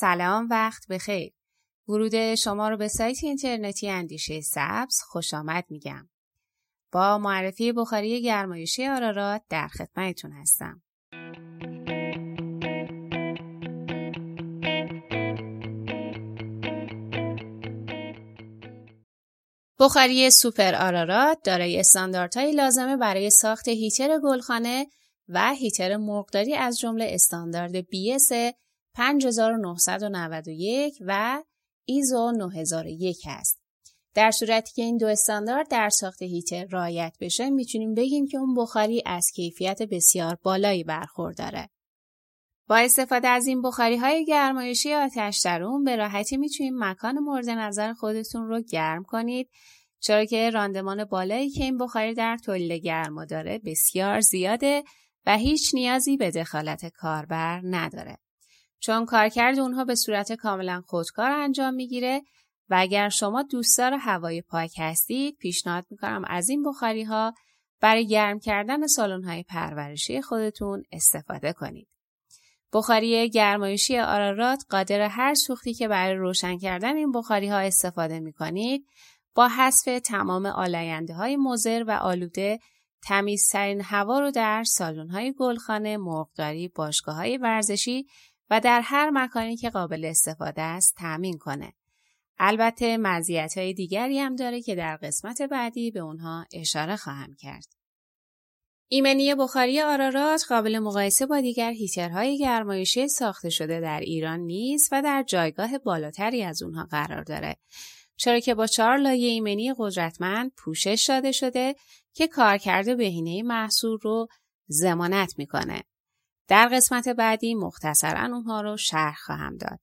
سلام، وقت بخیر. ورود شما رو به سایت اینترنتی اندیشه سبز خوش آمد میگم. با معرفی بخاری گرمایشی آرارات در خدمتتون هستم. بخاری سوپر آرارات دارای استانداردهای لازمه برای ساخت هیتر گلخانه و هیتر مرغداری از جمله استاندارد BS 5991 و ایزو 9001 است. در صورتی که این دو استاندارد در ساخت هیتر رعایت بشه میتونیم بگیم که اون بخاری از کیفیت بسیار بالایی برخورداره. با استفاده از این بخاری‌های گرمایشی آتش درون به راحتی میتونید مکان مورد نظر خودتون رو گرم کنید، چرا که راندمان بالایی که این بخاری در تولید گرما داره بسیار زیاده و هیچ نیازی به دخالت کاربر نداره. چون کارکرد اونها به صورت کاملا خودکار انجام میگیره و اگر شما دوستدار هوای پاک هستید پیشنهاد میکنم از این بخاری‌ها برای گرم کردن سالن‌های پرورشی خودتون استفاده کنید. بخاری گرمایشی آرارات قادر هر سوختی که برای روشن کردن این بخاری‌ها استفاده می‌کنید با حذف تمام آلاینده‌های مضر و آلوده تمیزترین هوا رو در سالن‌های گلخانه، مرغداری، باشگاه‌های ورزشی و در هر مکانی که قابل استفاده است تأمین کنه. البته مزیت‌های دیگری هم داره که در قسمت بعدی به اونها اشاره خواهم کرد. ایمنی بخاری آرارات قابل مقایسه با دیگر هیترهای گرمایشی ساخته شده در ایران نیست و در جایگاه بالاتری از اونها قرار داره، چرا که با 4 لایه ایمنی قدرتمند پوشش داده شده که کارکرد بهینه محصول رو ضمانت میکنه. در قسمت بعدی مختصراً اونها رو شرح خواهم داد.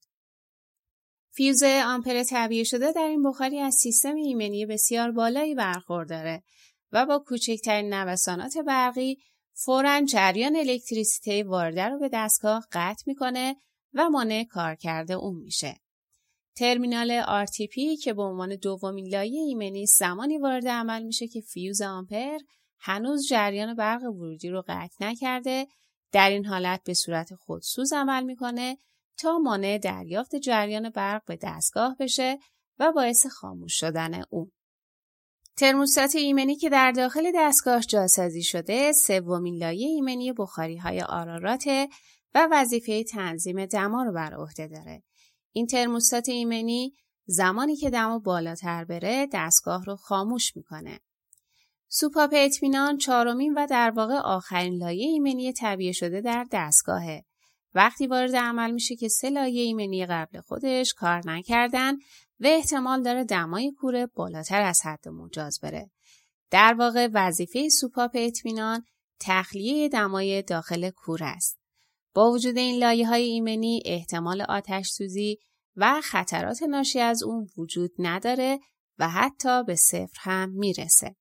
فیوز آمپر تعبیه شده در این بخاری از سیستم ایمنی بسیار بالایی برخورداره و با کوچکترین نوسانات برقی فوراً جریان الکتریسیته وارده رو به دستگاه قطع میکنه و مانع کارکرد اون میشه. ترمینال RTP که به عنوان دومین لایه ایمنی زمانی وارد عمل میشه که فیوز آمپر هنوز جریان برق ورودی رو قطع نکرده. در این حالت به صورت خودسوز عمل میکنه تا مانع دریافت جریان برق به دستگاه بشه و باعث خاموش شدن اون. ترموستات ایمنی که در داخل دستگاه جاسازی شده سومین لایه ایمنی بخاری‌های آراراته و وظیفه تنظیم دما رو بر عهده داره. این ترموستات ایمنی زمانی که دما بالاتر بره دستگاه رو خاموش میکنه. سوپاپ اطمینان چهارمین و در واقع آخرین لایه ایمنی تعبیه شده در دستگاهه. وقتی وارد عمل میشه که 3 لایه ایمنی قبل خودش کار نکردن و احتمال داره دمای کوره بالاتر از حد مجاز بره. در واقع وظیفه سوپاپ اطمینان تخلیه دمای داخل کوره است. با وجود این لایه‌های ایمنی احتمال آتش سوزی و خطرات ناشی از اون وجود نداره و حتی به 0 هم میرسه.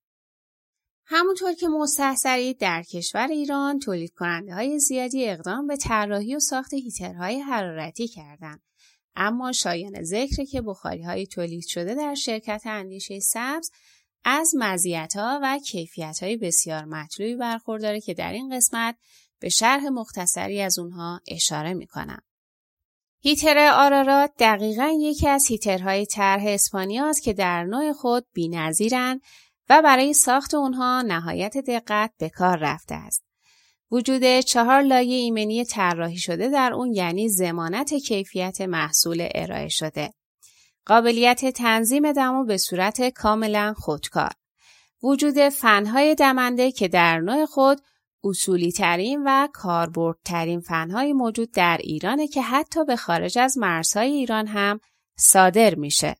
همونطور که مستحضرید در کشور ایران تولید کننده های زیادی اقدام به طراحی و ساخت هیترهای حرارتی کردند. اما شایان ذکر که بخاری های تولید شده در شرکت اندیشه سبز از مزیت‌ها و کیفیت‌های بسیار مطلوبی برخورداره که در این قسمت به شرح مختصری از اونها اشاره می‌کنم. هیتر آرارات دقیقاً یکی از هیترهای طرح اسپانیا است که در نوع خود بی‌نظیرند و برای ساخت اونها نهایت دقت به کار رفته است. وجود 4 لایه ایمنی طراحی شده در اون یعنی ضمانت کیفیت محصول ارائه شده. قابلیت تنظیم دما به صورت کاملا خودکار. وجود فن‌های دمنده که در نوع خود اصولی ترین و کاربردترین فن‌های موجود در ایرانه که حتی به خارج از مرزهای ایران هم صادر میشه.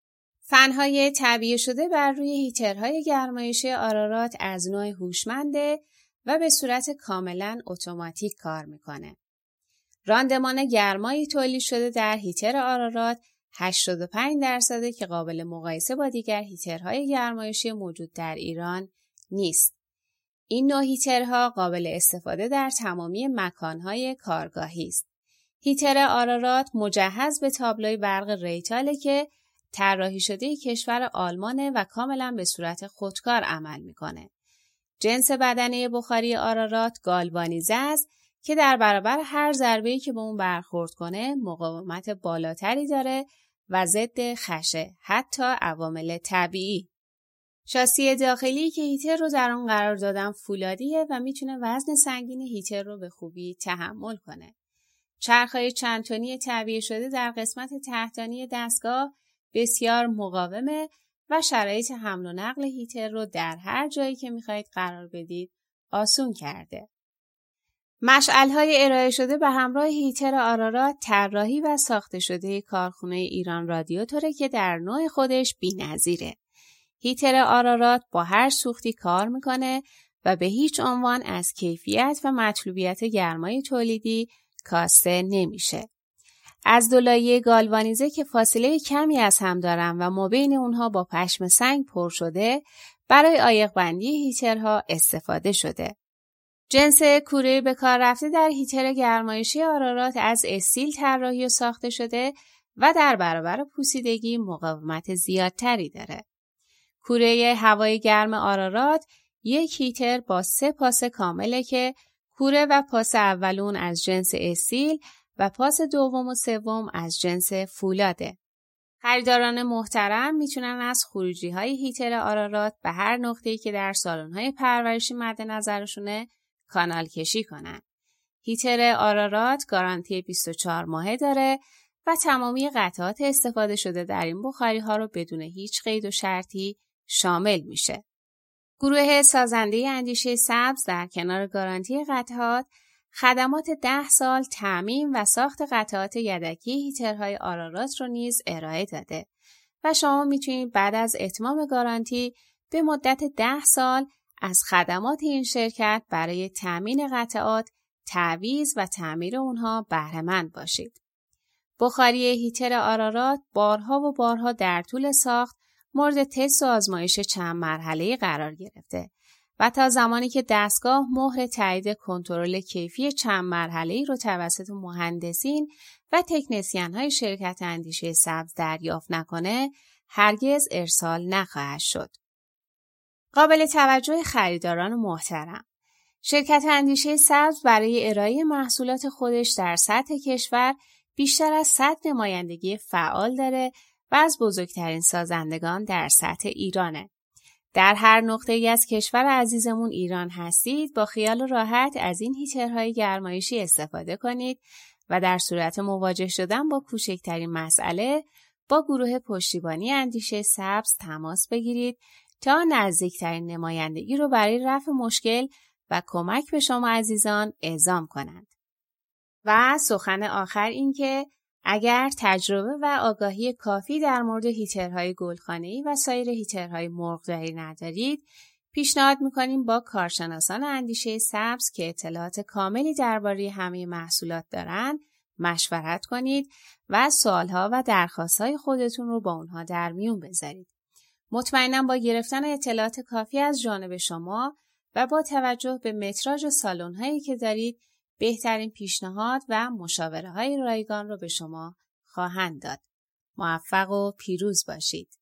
فن‌های تعبیه شده بر روی هیترهای گرمایشی آرارات از نوع هوشمنده و به صورت کاملا اتوماتیک کار میکنه. راندمان گرمایی تولید شده در هیتر آرارات 85% که قابل مقایسه با دیگر هیترهای گرمایشی موجود در ایران نیست. این نوع هیترها قابل استفاده در تمامی مکانهای کارگاهی است. هیتر آرارات مجهز به تابلوی برق ریتاله که طراحی شده کشور آلمانه و کاملا به صورت خودکار عمل میکنه. جنس بدنه بخاری آرارات گالوانیزه است که در برابر هر ضربه‌ای که به اون برخورد کنه مقاومت بالاتری داره و ضد خشه، حتی عوامل طبیعی. شاسی داخلی که هیتر رو در اون قرار دادن فولادیه و میتونه وزن سنگین هیتر رو به خوبی تحمل کنه. چرخ‌های چند تنی تعبیه شده در قسمت تحتانی دستگاه بسیار مقاومه و شرایط حمل و نقل هیتر رو در هر جایی که میخواید قرار بدید آسون کرده. مشعل‌های ارائه شده به همراه هیتر آرارات طراحی و ساخته شده کارخانه ایران رادیاتوره که در نوع خودش بی‌نظیره. هیتر آرارات با هر سوختی کار میکنه و به هیچ عنوان از کیفیت و مطلوبیت گرمای تولیدی کاسته نمیشه. از دو لایه گالوانیزه که فاصله کمی از هم دارن و مابین اونها با پشم سنگ پر شده برای عایق بندی هیترها استفاده شده. جنس کوره به کار رفته در هیتر گرمایشی آرارات از استیل طراحی و ساخته شده و در برابر پوسیدگی مقاومت زیادتری داره. کوره هوای گرم آرارات یک هیتر با 3 پاس کامله که کوره و پاس اولون از جنس استیل و پاس دوم و سوم از جنس فولاده. خریداران محترم میتونن از خروجی‌های هیتر آرارات به هر نقطه‌ای که در سالن‌های پرورشی مد نظرشونه کانال کشی کنن. هیتر آرارات گارانتی 24 ماهه داره و تمامی قطعات استفاده شده در این بخاری‌ها رو بدون هیچ قید و شرطی شامل میشه. گروه سازنده اندیشه سبز در کنار گارانتی قطعات خدمات 10 سال تعمیم و ساخت قطعات یدکی هیترهای آرارات رو نیز ارائه داده و شما میتونید بعد از اتمام گارانتی به مدت 10 سال از خدمات این شرکت برای تأمین قطعات، تعویض و تعمیر اونها بهره مند باشید. بخاری هیتر آرارات بارها و بارها در طول ساخت مورد تست و آزمایش چند مرحله‌ای قرار گرفته و تا زمانی که دستگاه مهر تایید کنترل کیفی چند مرحله‌ای رو توسط مهندسین و تکنسین‌های شرکت اندیشه سبز دریافت نکنه، هرگز ارسال نخواهد شد. قابل توجه خریداران محترم، شرکت اندیشه سبز برای ارائه محصولات خودش در سطح کشور بیشتر از 100 نمایندگی فعال داره و از بزرگترین سازندگان در سطح ایرانه. در هر نقطه‌ای از کشور عزیزمون ایران هستید با خیال راحت از این هیترهای گرمایشی استفاده کنید و در صورت مواجه شدن با کوچکترین مسئله با گروه پشتیبانی اندیشه سبز تماس بگیرید تا نزدیکترین نمایندگی رو برای رفع مشکل و کمک به شما عزیزان اعزام کنند. و سخن آخر این که اگر تجربه و آگاهی کافی در مورد هیترهای گلخانه‌ای و سایر هیترهای مرغداری ندارید، پیشنهاد می‌کنیم با کارشناسان اندیشه سبز که اطلاعات کاملی درباره همه محصولات دارند مشورت کنید و سوالها و درخواست‌های خودتون رو با اونها در میون بذارید. مطمئناً با گرفتن اطلاعات کافی از جانب شما و با توجه به متراژ سالن‌هایی که دارید بهترین پیشنهاد و مشاوره‌های رایگان رو به شما خواهند داد. موفق و پیروز باشید.